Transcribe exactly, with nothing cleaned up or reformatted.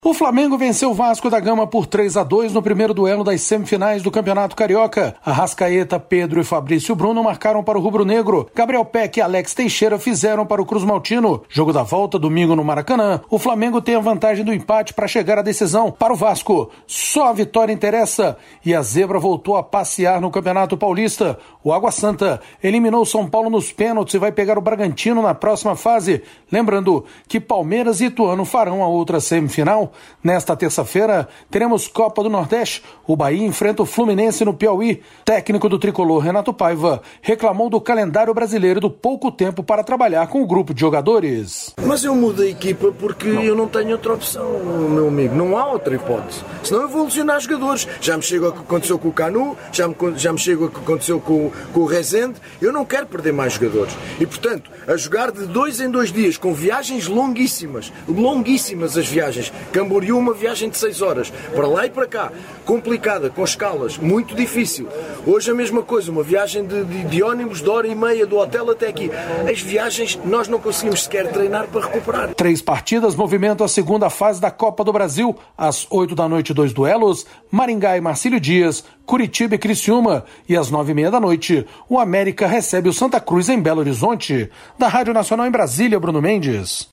O Flamengo venceu o Vasco da Gama por três a dois no primeiro duelo das semifinais do Campeonato Carioca. Arrascaeta, Pedro e Fabrício Bruno marcaram para o rubro-negro. Gabriel Peck e Alex Teixeira fizeram para o Cruz Maltino. Jogo da volta, domingo no Maracanã. O Flamengo tem a vantagem do empate para chegar à decisão. Para o Vasco, só a vitória interessa. E a zebra voltou a passear no Campeonato Paulista. O Água Santa eliminou o São Paulo nos pênaltis e vai pegar o Bragantino na próxima fase. Lembrando que Palmeiras e Ituano farão a outra semifinal. Nesta terça-feira, teremos Copa do Nordeste. O Bahia enfrenta o Fluminense no Piauí. Técnico do tricolor, Renato Paiva, reclamou do calendário brasileiro e do pouco tempo para trabalhar com o grupo de jogadores. Mas eu mudo a equipa porque não. eu não tenho outra opção, meu amigo. Não há outra hipótese. Senão eu vou lesionar jogadores. Já me chega o que aconteceu com o Canu, já me, já me chega o que aconteceu com, com o Rezende. Eu não quero perder mais jogadores. E, portanto, a jogar de dois em dois dias, com viagens longuíssimas, longuíssimas as viagiões. Camboriú, uma viagem de seis horas, para lá e para cá, complicada, com escalas, muito difícil. Hoje a mesma coisa, uma viagem de, de, de ônibus de hora e meia do hotel até aqui. As viagens nós não conseguimos sequer treinar para recuperar. Três partidas movimentam a segunda fase da Copa do Brasil. Às oito da noite, dois duelos, Maringá e Marcílio Dias, Curitiba e Criciúma. E às nove e meia da noite, o América recebe o Santa Cruz em Belo Horizonte. Da Rádio Nacional em Brasília, Bruno Mendes.